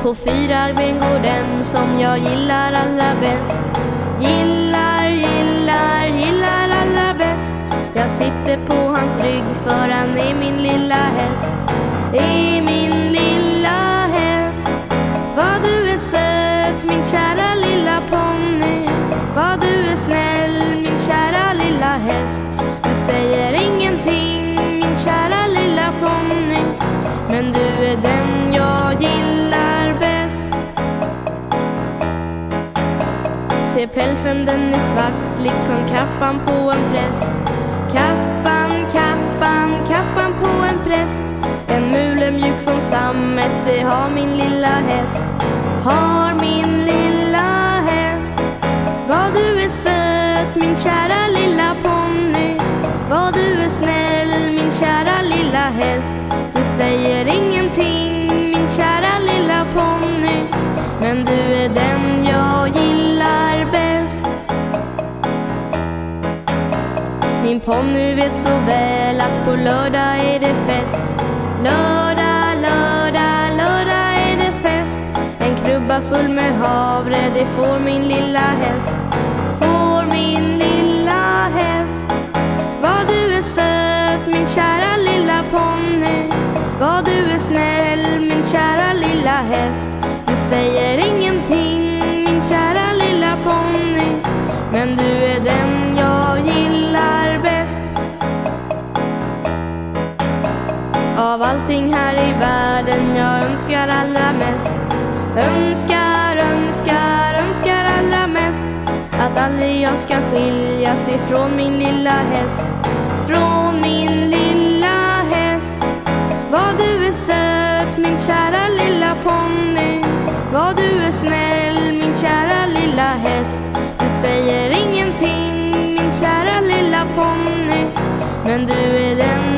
På 4 ben går den som jag gillar allra bäst. Gillar, gillar, gillar allra bäst. Jag sitter på hans rygg för han är min lilla häst. Är min lilla häst. Vad du är söt min kära lilla ponny. Vad du är snäll min kära lilla häst. Du säger ingenting min kära lilla ponny. Men du är den jag gillar bäst. Se pälsen den är svart liksom kappan på en präst. Kappan, kappan, kappan på en präst. En mule mjuk som sammet, det har min lilla häst. Har min lilla häst. Vad du är söt min kära lilla ponny. Vad du är snäll min kära lilla häst. Du säger ingenting min kära lilla ponny. Men du är den jag gillar bäst. Min ponny vet så väl att på lördag är det fest. Lördag, lördag, lördag är det fest. En krubba full med havre, det får min lilla häst. Får min lilla häst. Vad du är söt min kära lilla ponny. Vad du är snäll min kära lilla häst. Du säger ingenting min kära lilla ponny. Men du är den jag gillar bäst. Av allting här i världen jag önskar allra mest. Önskar, önskar, önskar allra mest. Att aldrig jag ska skiljas ifrån min lilla häst. Från min lilla häst. Vad du är söt min kära lilla ponny. Vad du är snäll min kära lilla häst. Du säger ingenting min kära lilla ponny. Men du är den